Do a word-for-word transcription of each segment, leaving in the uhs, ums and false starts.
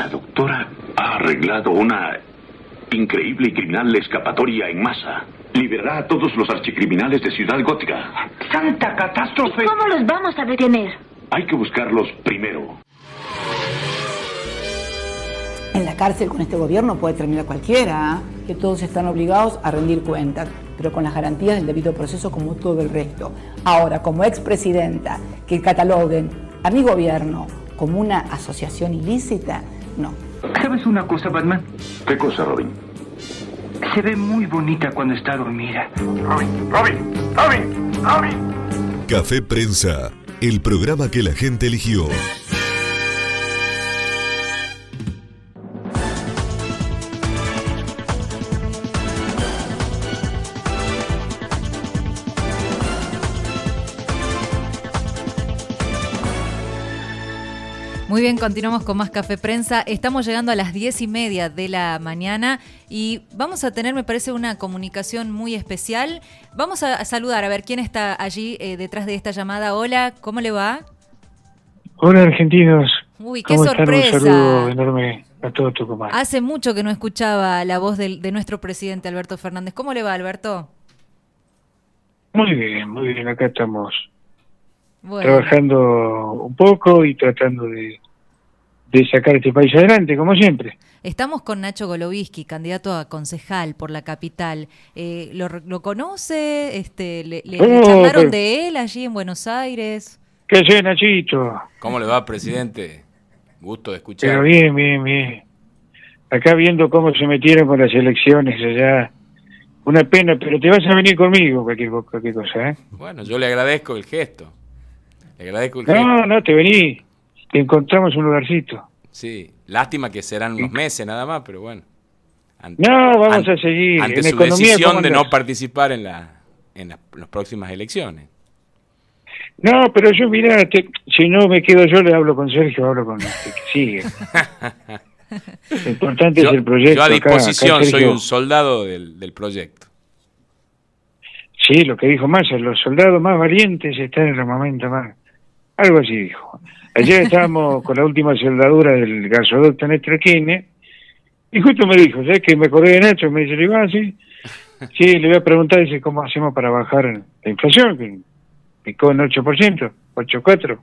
doctora ha arreglado una increíble y criminal escapatoria en masa. Liberará a todos los archicriminales de Ciudad Gótica. ¡Santa catástrofe! ¿Y cómo los vamos a detener? Hay que buscarlos primero. En la cárcel con este gobierno puede terminar cualquiera, ¿eh? Que todos están obligados a rendir cuentas, pero con las garantías del debido proceso como todo el resto. Ahora, como expresidenta, que cataloguen a mi gobierno como una asociación ilícita, no. ¿Sabes una cosa, Batman? ¿Qué cosa, Robin? Se ve muy bonita cuando está dormida. Robin, Robin, Robin, Robin. Café Prensa, el programa que la gente eligió. Muy bien, continuamos con más Café Prensa. Estamos llegando a las diez y media de la mañana y vamos a tener, me parece, una comunicación muy especial. Vamos a saludar, a ver quién está allí eh, detrás de esta llamada. Hola, ¿cómo le va? Hola, argentinos. Uy, qué ¿Cómo sorpresa. Están? Un saludo enorme a todo Tucumán. Hace mucho que no escuchaba la voz de, de nuestro presidente Alberto Fernández. ¿Cómo le va, Alberto? Muy bien, muy bien. Acá estamos bueno. trabajando un poco y tratando de, de sacar este país adelante, como siempre. Estamos con Nacho Goloviski, candidato a concejal por la capital. Eh, ¿lo, ¿Lo conoce? Este, ¿Le, le, oh, le charlaron pero... de él allí en Buenos Aires? ¿Qué haces, Nachito? ¿Cómo le va, presidente? Gusto de escuchar. Pero bien, bien, bien. Acá viendo cómo se metieron con las elecciones allá. Una pena, pero te vas a venir conmigo, cualquier, cualquier cosa, ¿eh? Bueno, yo le agradezco el gesto. Le agradezco el no, gesto. No, no, te vení. Te encontramos un lugarcito. Sí, lástima que serán unos meses nada más, pero bueno. Ante, no, vamos ante, a seguir. Ante en su economía, decisión de no participar en, la, en, la, en las próximas elecciones. No, pero yo, mirá, te, si no me quedo yo, le hablo con Sergio, hablo con el que sigue. Lo importante yo, es el proyecto. Yo a disposición, acá, acá soy un soldado del, del proyecto. Sí, lo que dijo Massa, los soldados más valientes están en los momentos más... Algo así dijo. Ayer estábamos con la última soldadura del gasoducto Néstor Kirchner, y justo me dijo, ¿sabes que me acordé de Nacho? Me dice, le iba así. Sí, le voy a preguntar, dice, ¿cómo hacemos para bajar la inflación? Que picó en ocho por ciento, ocho coma cuatro.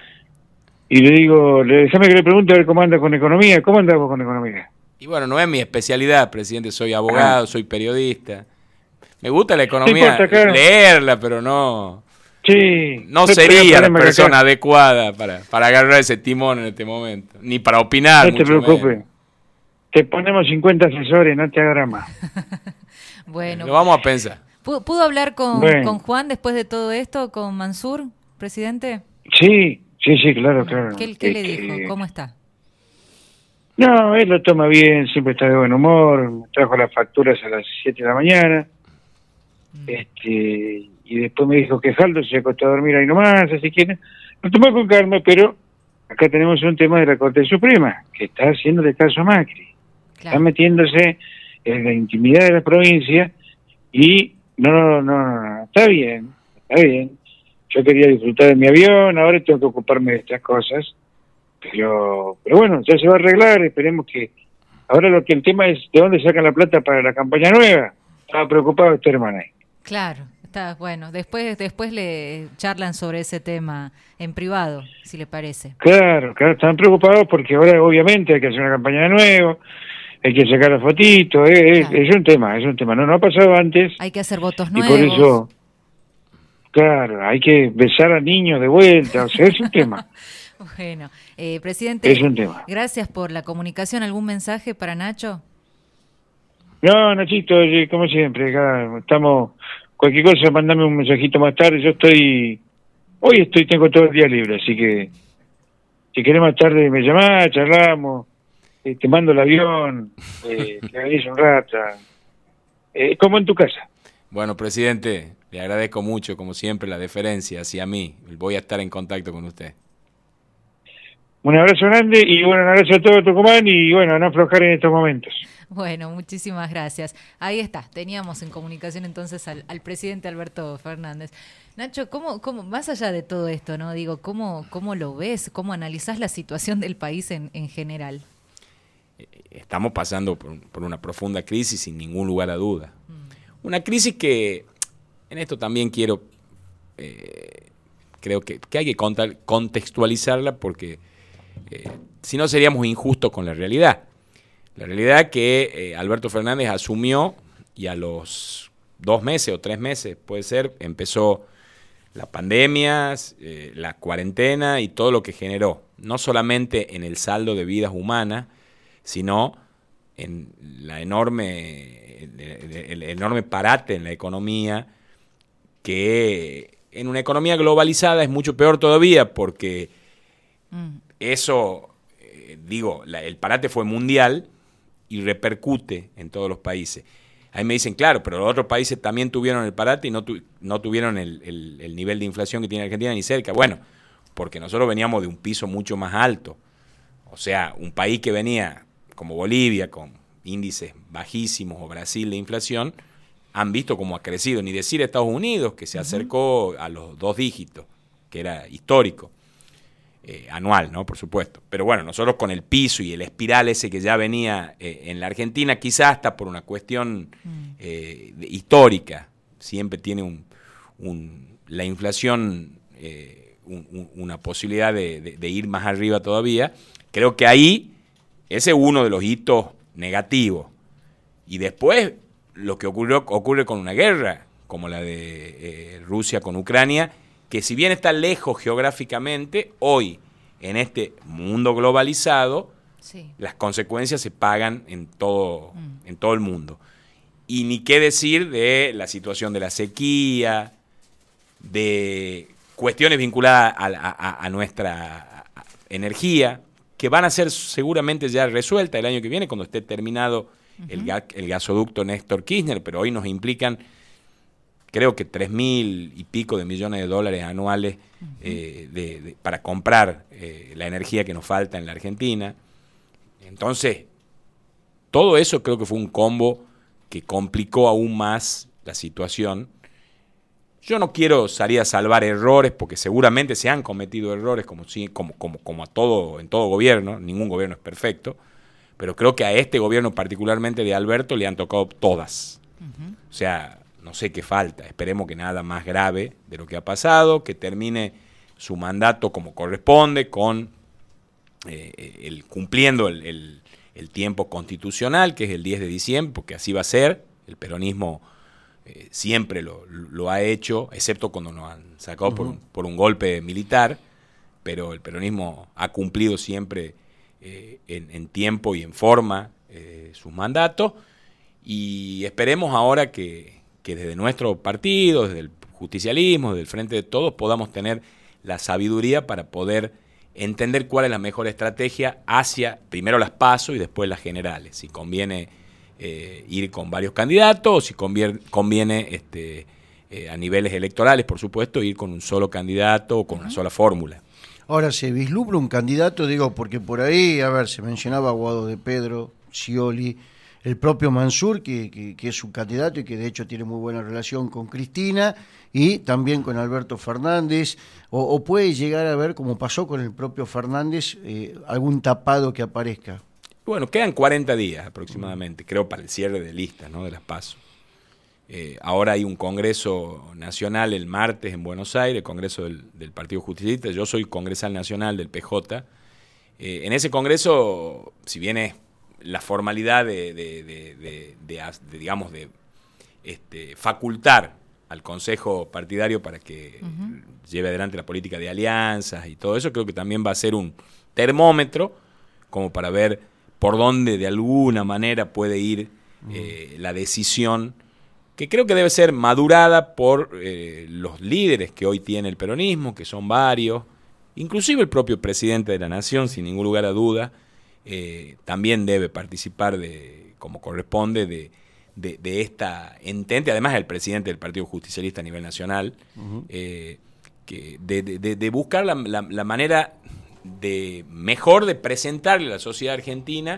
Y le digo, déjame que le pregunte a ver cómo anda con economía. ¿Cómo andamos con economía? Y bueno, no es mi especialidad, presidente. Soy abogado, ah. soy periodista. Me gusta la economía, importa, claro. leerla, pero no... Sí. No sería la persona adecuada para, para agarrar ese timón en este momento. Ni para opinar. No te preocupes. Te ponemos cincuenta asesores, no te agarras más. Bueno. Lo vamos a pensar. ¿Pudo, ¿pudo hablar con, bueno. con Juan después de todo esto, con Mansur, presidente? Sí, sí, sí, claro, claro. ¿Qué, qué le dijo? ¿Cómo está? No, él lo toma bien, siempre está de buen humor, me trajo las facturas a las siete de la mañana, mm. este y después me dijo que Jaldo se acostó a dormir ahí nomás, así que lo tomó con calma, pero acá tenemos un tema de la Corte Suprema, que está haciéndole caso a Macri, claro. Está metiéndose en la intimidad de la provincia y no, no, no, no, está bien, está bien, yo quería disfrutar de mi avión, ahora tengo que ocuparme de estas cosas, pero pero bueno, ya se va a arreglar, esperemos que... Ahora lo que el tema es de dónde sacan la plata para la campaña nueva. Estaba preocupado este hermano ahí. Claro, está bueno. Después después le charlan sobre ese tema en privado, si le parece. Claro, claro, están preocupados porque ahora obviamente hay que hacer una campaña de nuevo, hay que sacar la fotito, eh, claro. es, es un tema, es un tema. No, no ha pasado antes. Hay que hacer votos y nuevos. Y por eso, claro, hay que besar a niños de vuelta, o sea, es un tema. Bueno, eh, presidente, es un tema. Gracias por la comunicación. ¿Algún mensaje para Nacho? No, Nachito, como siempre, acá estamos, cualquier cosa, mandame un mensajito más tarde. Yo estoy, hoy estoy, tengo todo el día libre, así que si querés más tarde me llamás, charlamos, eh, te mando el avión, eh, te venís un rato, eh, como en tu casa. Bueno, presidente, le agradezco mucho, como siempre, la deferencia hacia mí. Voy a estar en contacto con usted. Un abrazo grande y bueno, un abrazo a todo Tucumán y bueno, a no aflojar en estos momentos. Bueno, muchísimas gracias. Ahí está, teníamos en comunicación entonces al, al presidente Alberto Fernández. Nacho, ¿cómo, cómo, más allá de todo esto, no digo, cómo, cómo lo ves, cómo analizás la situación del país en, en general? eh, estamos pasando por, por una profunda crisis sin ningún lugar a duda. Mm. Una crisis que, en esto también quiero, eh, creo que, que hay que contar, contextualizarla porque eh, si no seríamos injustos con la realidad. La realidad es que eh, Alberto Fernández asumió y a los dos meses o tres meses, puede ser, empezó la pandemia, eh, la cuarentena y todo lo que generó, no solamente en el saldo de vidas humanas, sino en la enorme, el, el enorme parate en la economía, que en una economía globalizada es mucho peor todavía, porque mm. eso, eh, digo, la, el parate fue mundial y repercute en todos los países. Ahí me dicen, claro, pero los otros países también tuvieron el parate y no, tu, no tuvieron el, el, el nivel de inflación que tiene Argentina ni cerca. Bueno, porque nosotros veníamos de un piso mucho más alto. O sea, un país que venía como Bolivia, con índices bajísimos, o Brasil de inflación, han visto cómo ha crecido. Ni decir Estados Unidos, que se acercó uh-huh. a los dos dígitos, que era histórico. Eh, anual, ¿no? Por supuesto. Pero bueno, nosotros con el piso y el espiral ese que ya venía eh, en la Argentina, quizás hasta por una cuestión eh, de, histórica, siempre tiene un, un, la inflación eh, un, un, una posibilidad de, de, de ir más arriba todavía. Creo que ahí ese es uno de los hitos negativos. Y después lo que ocurrió, ocurre con una guerra, como la de eh, Rusia con Ucrania, que si bien está lejos geográficamente, hoy, en este mundo globalizado, sí. las consecuencias se pagan en todo, mm. en todo el mundo. Y ni qué decir de la situación de la sequía, de cuestiones vinculadas a, a, a nuestra energía, que van a ser seguramente ya resueltas el año que viene, cuando esté terminado uh-huh. el, ga, el gasoducto Néstor Kirchner, pero hoy nos implican creo que tres mil y pico de millones de dólares anuales uh-huh. eh, de, de, para comprar eh, la energía que nos falta en la Argentina. Entonces, todo eso creo que fue un combo que complicó aún más la situación. Yo no quiero salir a salvar errores, porque seguramente se han cometido errores, como, como, como, como a todo, en todo gobierno, ningún gobierno es perfecto, pero creo que a este gobierno, particularmente de Alberto, le han tocado todas. Uh-huh. O sea, no sé qué falta, esperemos que nada más grave de lo que ha pasado, que termine su mandato como corresponde, con eh, el, cumpliendo el, el, el tiempo constitucional, que es el diez de diciembre, porque así va a ser. El peronismo eh, siempre lo, lo ha hecho, excepto cuando nos han sacado uh-huh. por, un, por un golpe militar, pero el peronismo ha cumplido siempre eh, en, en tiempo y en forma eh, sus mandatos, y esperemos ahora que que desde nuestro partido, desde el justicialismo, desde el Frente de Todos, podamos tener la sabiduría para poder entender cuál es la mejor estrategia hacia, primero las PASO y después las generales. Si conviene eh, ir con varios candidatos, o si conviene, conviene este, eh, a niveles electorales, por supuesto, ir con un solo candidato o con uh-huh. una sola fórmula. Ahora, ¿se vislumbra un candidato? Digo, porque por ahí, a ver, se mencionaba a Guado de Pedro, Scioli, el propio Mansur, que, que, que es su candidato y que de hecho tiene muy buena relación con Cristina, y también con Alberto Fernández, o, o puede llegar a ver, como pasó con el propio Fernández, eh, algún tapado que aparezca. Bueno, quedan cuarenta días aproximadamente, uh-huh. creo, para el cierre de listas, ¿no?, de las PASO. Eh, ahora hay un congreso nacional el martes en Buenos Aires, el congreso del, del Partido Justicialista. Yo soy congresal nacional del P J. Eh, en ese congreso, si bien es la formalidad de, de, de, de, de, de digamos, de este, facultar al Consejo Partidario para que uh-huh. lleve adelante la política de alianzas y todo eso, creo que también va a ser un termómetro como para ver por dónde de alguna manera puede ir uh-huh. eh, la decisión, que creo que debe ser madurada por eh, los líderes que hoy tiene el peronismo, que son varios, inclusive el propio presidente de la Nación, sin ningún lugar a duda. Eh, también debe participar de, como corresponde, de, de, de esta entente, además el presidente del Partido Justicialista a nivel nacional, uh-huh. eh, que de, de, de buscar la, la, la manera de mejor de presentarle a la sociedad argentina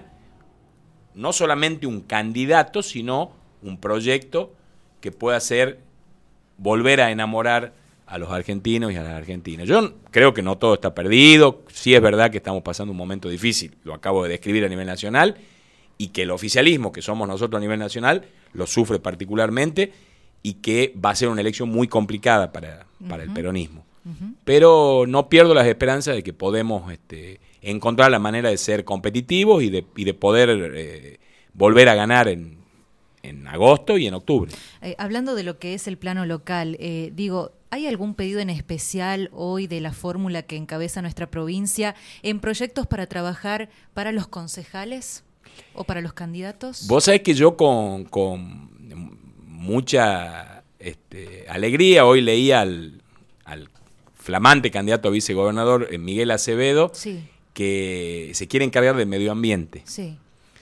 no solamente un candidato, sino un proyecto que pueda hacer volver a enamorar a los argentinos y a las argentinas. Yo creo que no todo está perdido, sí es verdad que estamos pasando un momento difícil, lo acabo de describir a nivel nacional, y que el oficialismo, que somos nosotros a nivel nacional, lo sufre particularmente, y que va a ser una elección muy complicada para, para uh-huh. el peronismo. Uh-huh. Pero no pierdo las esperanzas de que podemos este, encontrar la manera de ser competitivos y de, y de poder eh, volver a ganar en, en agosto y en octubre. Eh, hablando de lo que es el plano local, eh, digo, ¿hay algún pedido en especial hoy de la fórmula que encabeza nuestra provincia en proyectos para trabajar para los concejales o para los candidatos? Vos sabés que yo con, con mucha este, alegría hoy leí al, al flamante candidato a vicegobernador Miguel Acevedo, sí. que se quiere encargar del medio ambiente. Sí.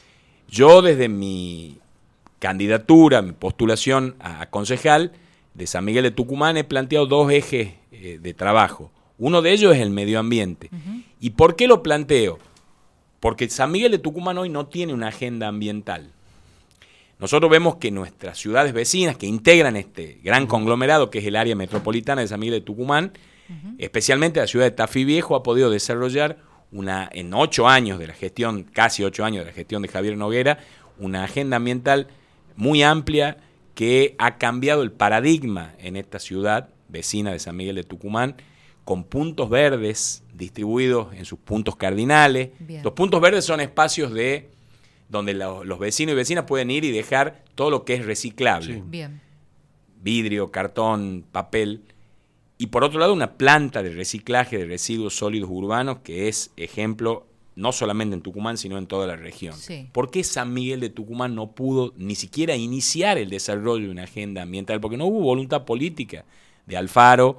Yo desde mi candidatura, mi postulación a, a concejal de San Miguel de Tucumán he planteado dos ejes eh, de trabajo. Uno de ellos es el medio ambiente. Uh-huh. ¿Y por qué lo planteo? Porque San Miguel de Tucumán hoy no tiene una agenda ambiental. Nosotros vemos que nuestras ciudades vecinas que integran este gran conglomerado que es el área metropolitana de San Miguel de Tucumán, uh-huh. especialmente la ciudad de Tafí Viejo, ha podido desarrollar una, en ocho años de la gestión, casi ocho años de la gestión de Javier Noguera, una agenda ambiental muy amplia que ha cambiado el paradigma en esta ciudad vecina de San Miguel de Tucumán, con puntos verdes distribuidos en sus puntos cardinales. Bien. Los puntos verdes son espacios de donde los, los vecinos y vecinas pueden ir y dejar todo lo que es reciclable. Sí. Bien. Vidrio, cartón, papel. Y por otro lado, una planta de reciclaje de residuos sólidos urbanos que es ejemplo no solamente en Tucumán, sino en toda la región. Sí. ¿Por qué San Miguel de Tucumán no pudo ni siquiera iniciar el desarrollo de una agenda ambiental? Porque no hubo voluntad política de Alfaro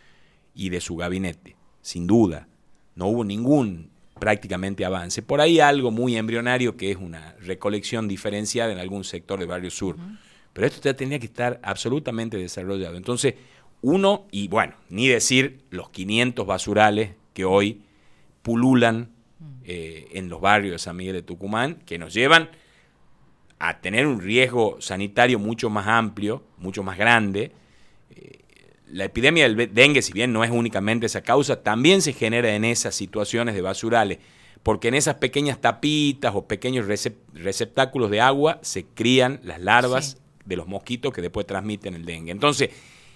y de su gabinete, sin duda. No hubo ningún prácticamente avance. Por ahí algo muy embrionario que es una recolección diferenciada en algún sector de Barrio Sur. Uh-huh. Pero esto ya tenía que estar absolutamente desarrollado. Entonces, uno, y bueno, ni decir los quinientos basurales que hoy pululan eh, en los barrios de San Miguel de Tucumán, que nos llevan a tener un riesgo sanitario mucho más amplio, mucho más grande. Eh, La epidemia del dengue, si bien no es únicamente esa causa, también se genera en esas situaciones de basurales, porque en esas pequeñas tapitas o pequeños receptáculos de agua se crían las larvas sí. de los mosquitos que después transmiten el dengue. Entonces,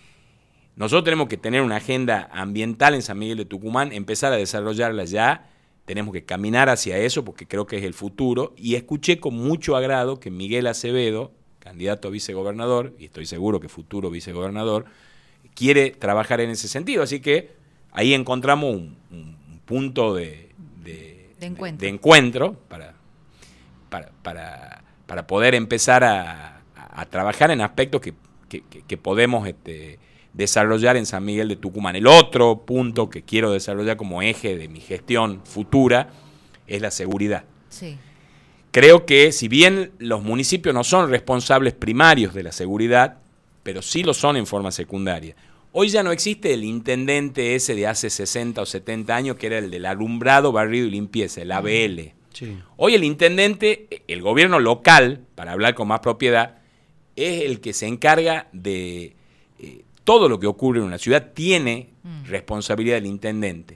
nosotros tenemos que tener una agenda ambiental en San Miguel de Tucumán, empezar a desarrollarla ya, tenemos que caminar hacia eso porque creo que es el futuro, y escuché con mucho agrado que Miguel Acevedo, candidato a vicegobernador, y estoy seguro que futuro vicegobernador, quiere trabajar en ese sentido, así que ahí encontramos un, un punto de, de, de encuentro, de encuentro para, para, para, para poder empezar a, a, a trabajar en aspectos que, que, que podemos este, desarrollar en San Miguel de Tucumán. El otro punto que quiero desarrollar como eje de mi gestión futura es la seguridad. Sí. Creo que si bien los municipios no son responsables primarios de la seguridad, pero sí lo son en forma secundaria. Hoy ya no existe el intendente ese de hace sesenta o setenta años, que era el del alumbrado, barrido y limpieza, el A B L. Sí. Hoy el intendente, el gobierno local, para hablar con más propiedad, es el que se encarga de eh, todo lo que ocurre en una ciudad, tiene mm. responsabilidad del intendente.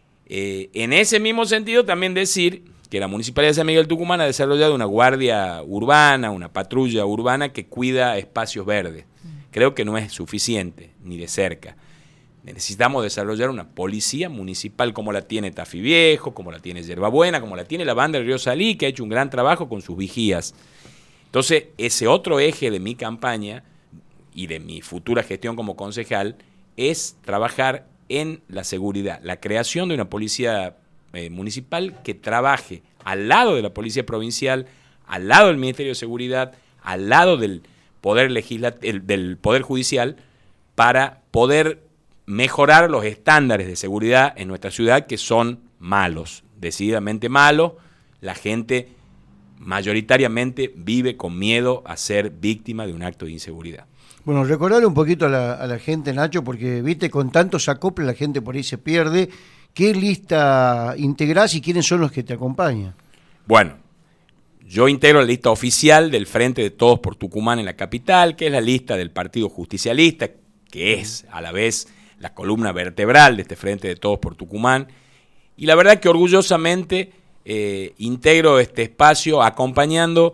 Eh, en ese mismo sentido también decir que la Municipalidad de San Miguel de Tucumán ha desarrollado una guardia urbana, una patrulla urbana que cuida espacios verdes. Creo que no es suficiente, ni de cerca. Necesitamos desarrollar una policía municipal como la tiene Tafí Viejo, como la tiene Yerbabuena, como la tiene la banda del Río Salí, que ha hecho un gran trabajo con sus vigías. Entonces, ese otro eje de mi campaña y de mi futura gestión como concejal es trabajar en la seguridad, la creación de una policía eh, municipal que trabaje al lado de la policía provincial, al lado del Ministerio de Seguridad, al lado del Poder legislativo, del Poder Judicial, para poder mejorar los estándares de seguridad en nuestra ciudad, que son malos, decididamente malos. La gente mayoritariamente vive con miedo a ser víctima de un acto de inseguridad. Bueno, recordarle un poquito a la, a la gente, Nacho, porque viste, con tantos acoples la gente por ahí se pierde. ¿Qué lista integrás y quiénes son los que te acompañan? Bueno, yo integro la lista oficial del Frente de Todos por Tucumán en la capital, que es la lista del Partido Justicialista, que es a la vez la columna vertebral de este Frente de Todos por Tucumán. Y la verdad que orgullosamente eh, integro este espacio acompañando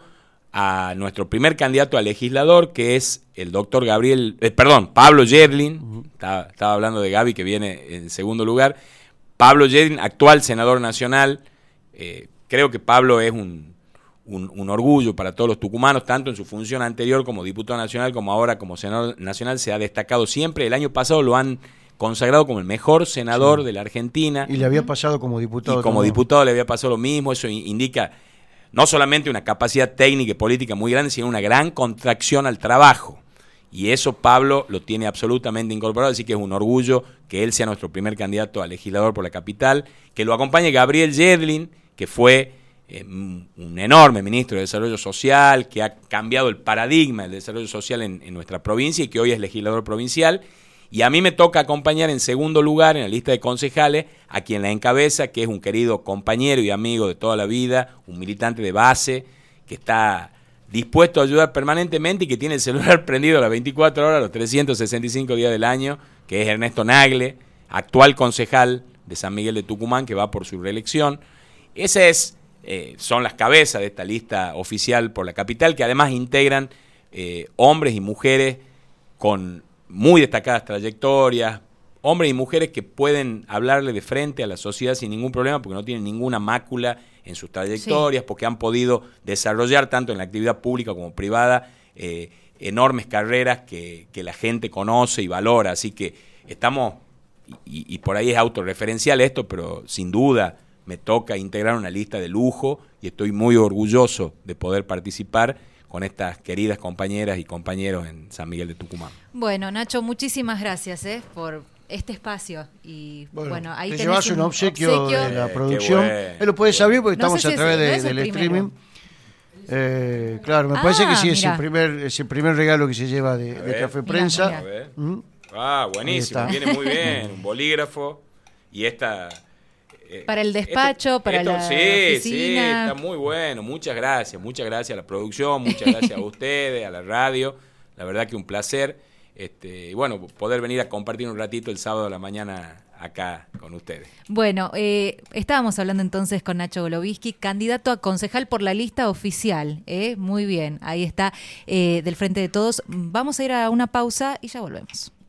a nuestro primer candidato a legislador, que es el doctor Gabriel, eh, perdón, Pablo Yedlin. Uh-huh. estaba, estaba hablando de Gaby, que viene en segundo lugar. Pablo Yedlin, actual senador nacional. Eh, creo que Pablo es un, un, un orgullo para todos los tucumanos, tanto en su función anterior como diputado nacional, como ahora como senador nacional. Se ha destacado siempre. El año pasado lo han consagrado como el mejor senador sí. de la Argentina. Y le había pasado como diputado. Y como también. diputado le había pasado lo mismo. Eso indica no solamente una capacidad técnica y política muy grande, sino una gran contracción al trabajo. Y eso Pablo lo tiene absolutamente incorporado, así que es un orgullo que él sea nuestro primer candidato a legislador por la capital, que lo acompañe Gabriel Yedlin, que fue eh, un enorme ministro de Desarrollo Social, que ha cambiado el paradigma del desarrollo social en, en nuestra provincia y que hoy es legislador provincial. Y a mí me toca acompañar en segundo lugar en la lista de concejales a quien la encabeza, que es un querido compañero y amigo de toda la vida, un militante de base, que está dispuesto a ayudar permanentemente y que tiene el celular prendido a las veinticuatro horas, los trescientos sesenta y cinco días del año, que es Ernesto Nagle, actual concejal de San Miguel de Tucumán, que va por su reelección. Esas es, eh, son las cabezas de esta lista oficial por la capital, que además integran eh, hombres y mujeres con muy destacadas trayectorias, hombres y mujeres que pueden hablarle de frente a la sociedad sin ningún problema porque no tienen ninguna mácula en sus trayectorias, sí. porque han podido desarrollar tanto en la actividad pública como privada eh, enormes carreras que, que la gente conoce y valora, así que estamos, y, y por ahí es autorreferencial esto, pero sin duda me toca integrar una lista de lujo y estoy muy orgulloso de poder participar con estas queridas compañeras y compañeros en San Miguel de Tucumán. Bueno, Nacho, muchísimas gracias eh, por este espacio. Y bueno, bueno ahí te tenés llevas un, un obsequio, obsequio de la producción. Bueno, Él lo puede saber porque no estamos si a través es, de, del el streaming. Eh, claro, me ah, parece que sí, es el, primer, es el primer regalo que se lleva de, de Café mira, Prensa. Mira. A ver. ¿Mm? Ah, buenísimo, viene muy bien. Un bolígrafo y esta... Para el despacho, esto, para esto, la sí, oficina. Sí, está muy bueno. Muchas gracias. Muchas gracias a la producción, muchas gracias a ustedes, a la radio. La verdad que un placer. Este, y bueno, poder venir a compartir un ratito el sábado a la mañana acá con ustedes. Bueno, eh, estábamos hablando entonces con Nacho Goloviski, candidato a concejal por la lista oficial. ¿eh? Muy bien, ahí está, eh, del Frente de Todos. Vamos a ir a una pausa y ya volvemos.